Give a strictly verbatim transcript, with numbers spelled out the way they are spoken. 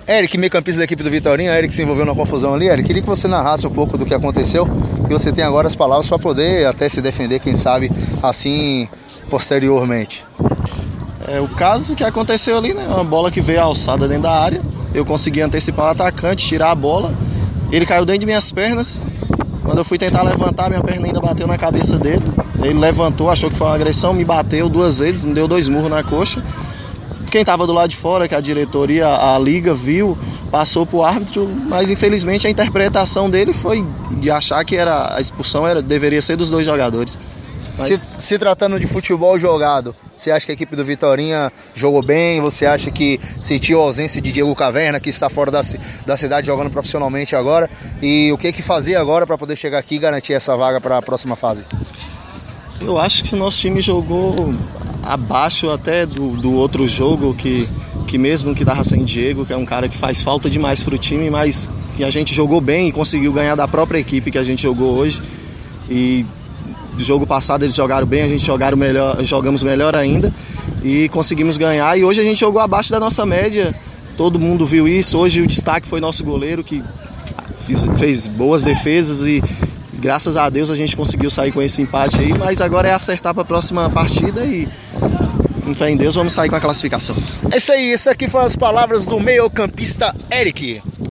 Eric, meio campista da equipe do Vitorinha. Eric se envolveu na confusão ali. Eric, queria que você narrasse um pouco do que aconteceu e você tem agora as palavras para poder até se defender, quem sabe, assim, posteriormente. É, o caso que aconteceu ali, né? Uma bola que veio alçada dentro da área. Eu consegui antecipar o atacante, tirar a bola. Ele caiu dentro de minhas pernas. Quando eu fui tentar levantar, minha perna ainda bateu na cabeça dele. Ele levantou, achou que foi uma agressão, me bateu duas vezes, me deu dois murros na coxa. Quem estava do lado de fora, que a diretoria, a liga viu, passou para o árbitro, mas infelizmente a interpretação dele foi de achar que era, a expulsão era, deveria ser dos dois jogadores. Mas... Se, se tratando de futebol jogado, você acha que a equipe do Vitorinha jogou bem? Você acha que sentiu a ausência de Diego Caverna, que está fora da, da cidade jogando profissionalmente agora? E o que que fazer agora para poder chegar aqui e garantir essa vaga para a próxima fase? Eu acho que o nosso time jogou abaixo até do, do outro jogo, que, que mesmo que dava sem Diego, que é um cara que faz falta demais para o time, mas que a gente jogou bem e conseguiu ganhar da própria equipe que a gente jogou hoje. E do jogo passado eles jogaram bem, a gente jogaram melhor, jogamos melhor ainda e conseguimos ganhar. E hoje a gente jogou abaixo da nossa média, todo mundo viu isso. Hoje o destaque foi nosso goleiro, que fez, fez boas defesas e graças a Deus a gente conseguiu sair com esse empate aí, mas agora é acertar para a próxima partida e, com fé em Deus, vamos sair com a classificação. É isso aí, isso aqui foram as palavras do meio-campista Eric.